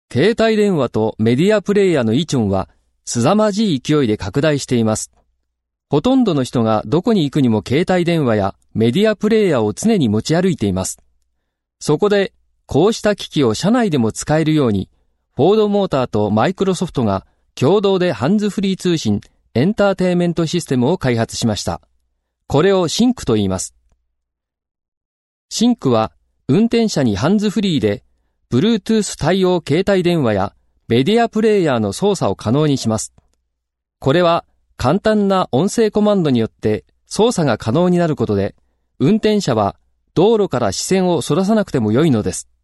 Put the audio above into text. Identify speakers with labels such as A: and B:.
A: 携帯電話とメディアプレイヤーの依存は凄まじい勢いで拡大しています。ほとんどの人がどこに行くにも携帯電話やメディアプレイヤーを常に持ち歩いています。そこで、こうした機器を車内でも使えるように、フォードモーターとマイクロソフトが共同でハンズフリー通信エンターテインメントシステムを開発しました。これをシンクと言います。シンクは運転者にハンズフリーで Bluetooth 対応携帯電話やメディアプレイヤーの操作を可能にします。これは簡単な音声コマンドによって操作が可能になることで、運転者は道路から視線をそらさなくても良いのです。